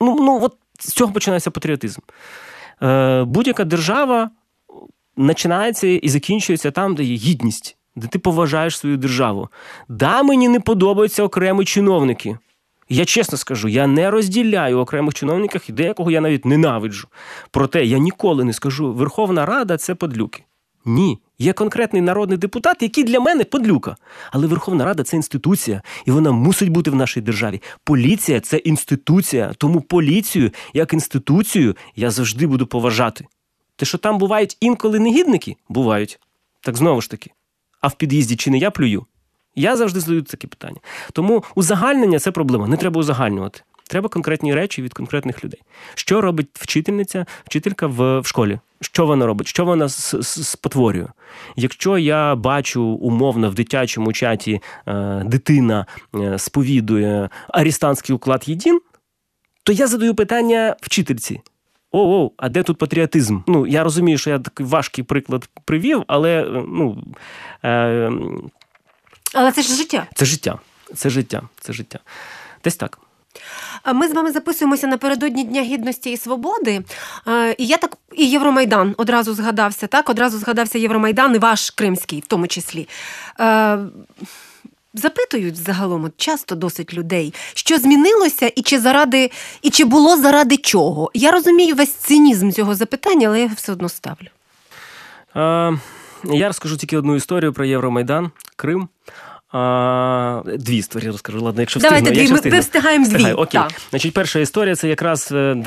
От з цього починається патріотизм. Будь-яка держава починається і закінчується там, де є гідність, де ти поважаєш свою державу. Да, мені не подобаються окремі чиновники. Я чесно скажу, я не розділяю окремих чиновників, і деякого я навіть ненавиджу. Проте я ніколи не скажу, Верховна Рада – це подлюки. Ні. Є конкретний народний депутат, який для мене подлюка. Але Верховна Рада – це інституція, і вона мусить бути в нашій державі. Поліція – це інституція, тому поліцію, як інституцію, я завжди буду поважати. Те, що там бувають інколи негідники? Бувають. Так знову ж таки. А в під'їзді чи не я плюю? Я завжди задаю такі питання. Тому узагальнення – це проблема. Не треба узагальнювати. Треба конкретні речі від конкретних людей. Що робить вчителька в школі? Що вона робить? Що вона спотворює? Якщо я бачу умовно в дитячому чаті дитина сповідує арестантський уклад єдин, то я задаю питання вчительці. А де тут патріотизм? Я розумію, що я такий важкий приклад привів, але Але це ж життя. Це життя. Десь так. Ми з вами записуємося напередодні Дня Гідності і Свободи. І Євромайдан одразу згадався, так? Одразу згадався Євромайдан і ваш кримський, в тому числі. Запитують загалом часто досить людей, що змінилося і чи було заради чого. Я розумію весь цинізм цього запитання, але я його все одно ставлю. Я розкажу тільки одну історію про Євромайдан, Крим. Дві історії розкажу, ладно, якщо встигну. Давайте дві, ми встигаємо дві. Окей. Значить, перша історія, це якраз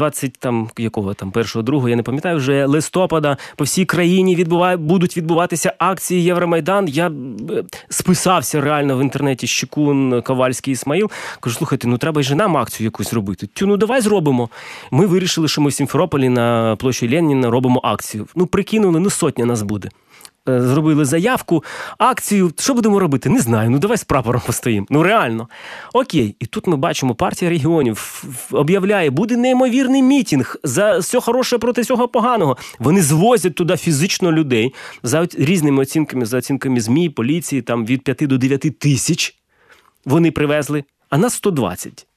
1-2, я не пам'ятаю, вже листопада по всій країні будуть відбуватися акції Євромайдан. Я списався реально в інтернеті Щекун, Ковальський, Ісмаїл. Кажу, слухайте, треба ж нам акцію якусь робити. Давай зробимо. Ми вирішили, що ми в Сімферополі на площі Леніна робимо акцію. Прикинули, 100 нас буде. Зробили заявку, акцію. Що будемо робити? Не знаю. Давай з прапором постоїмо. Реально. Окей. І тут ми бачимо, партія регіонів об'являє, буде неймовірний мітинг за все хороше проти всього поганого. Вони звозять туди фізично людей за різними оцінками, за оцінками ЗМІ, поліції, там від 5 до 9 тисяч вони привезли, а нас 120.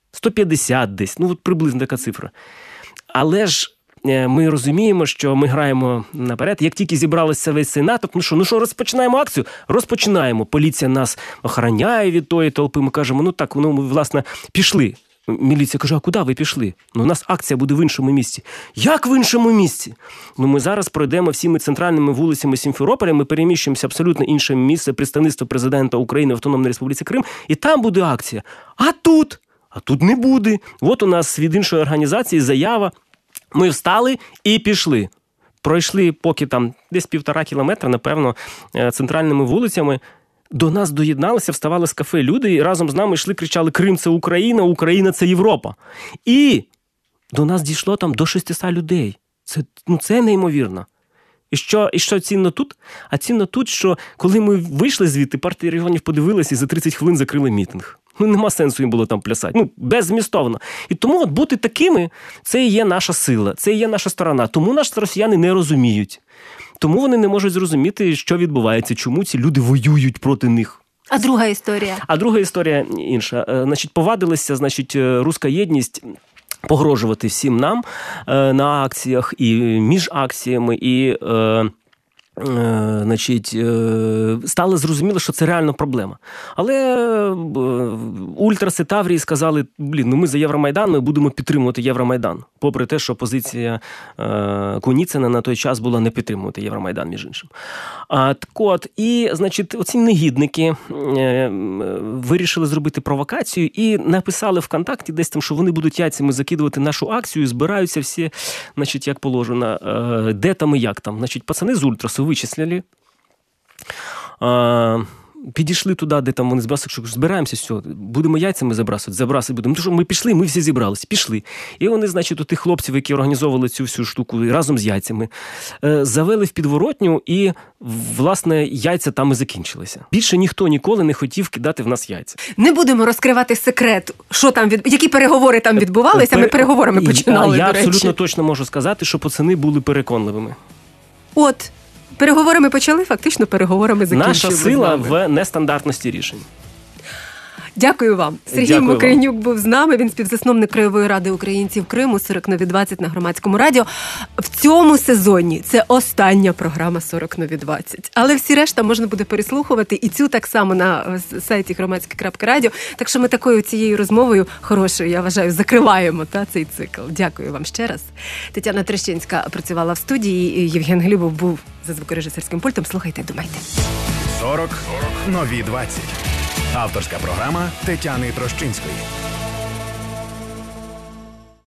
150 десь. Приблизно така цифра. Але ж ми розуміємо, що ми граємо наперед. Як тільки зібралися весь цей натовп, розпочинаємо акцію? Розпочинаємо. Поліція нас охороняє від тої толпи. Ми кажемо, ми, власне, пішли. Міліція каже, а куди ви пішли? У нас акція буде в іншому місці. Як в іншому місці? Ми зараз пройдемо всіми центральними вулицями Сімферополя, ми переміщуємося в абсолютно інше місце, представництво президента України в Автономній Республіці Крим, і там буде акція. А тут не буде. От у нас від іншої організації заява. Ми встали і пішли. Пройшли поки там десь 1,5 кілометра, напевно, центральними вулицями. До нас доєдналися, вставали з кафе люди і разом з нами йшли, кричали: Крим – це Україна, Україна – це Європа. І до нас дійшло там до 600 людей. Це неймовірно. І що цінно тут? А цінно тут, що коли ми вийшли звідти, партія регіонів подивилася і за 30 хвилин закрили мітинг. Нема сенсу їм було там плясати. Беззмістовно. І тому бути такими – це і є наша сила, це і є наша сторона. Тому нас росіяни не розуміють. Тому вони не можуть зрозуміти, що відбувається, чому ці люди воюють проти них. А друга історія? А друга історія інша. Повадилася, руська єдність погрожувати всім нам на акціях і між акціями, і стало зрозуміло, що це реально проблема. Але ультраси Таврії сказали, ми за Євромайдан, ми будемо підтримувати Євромайдан. Попри те, що позиція Куніцина на той час була не підтримувати Євромайдан, між іншим. Оці негідники вирішили зробити провокацію і написали ВКонтакті десь там, що вони будуть яйцями закидувати нашу акцію, збираються всі, як положено, де там і як там. Пацани з ультрасу вичислили, підійшли туди, де там вони збираємося, все, будемо яйцями забрасувати будемо. Тому що ми пішли, ми всі зібрались, пішли. І вони, тих хлопців, які організовували цю всю штуку разом з яйцями, завели в підворотню і, власне, яйця там і закінчилися. Більше ніхто ніколи не хотів кидати в нас яйця. Не будемо розкривати секрет, які переговори там відбувалися, ми переговорами починали, Я до речі. абсолютно точно можу сказати, що пацани були переконливими. Переговорами почали, фактично переговорами закінчили. Наша сила в нестандартності рішень. Дякую вам. Сергій Дякую Мокринюк був з нами. Він співзасновник Краєвої ради українців Криму, 40 нові 20 на Громадському радіо. В цьому сезоні це остання програма 40 нові 20. Але всі решта можна буде переслухувати, і цю так само на сайті громадське.радіо. Так що ми такою цією розмовою хорошою, я вважаю, закриваємо цей цикл. Дякую вам ще раз. Тетяна Трещинська працювала в студії, і Євген Глібов був за звукорежисерським пультом. Слухайте, думайте. 40 нові 20. Авторська програма Тетяни Трощинської.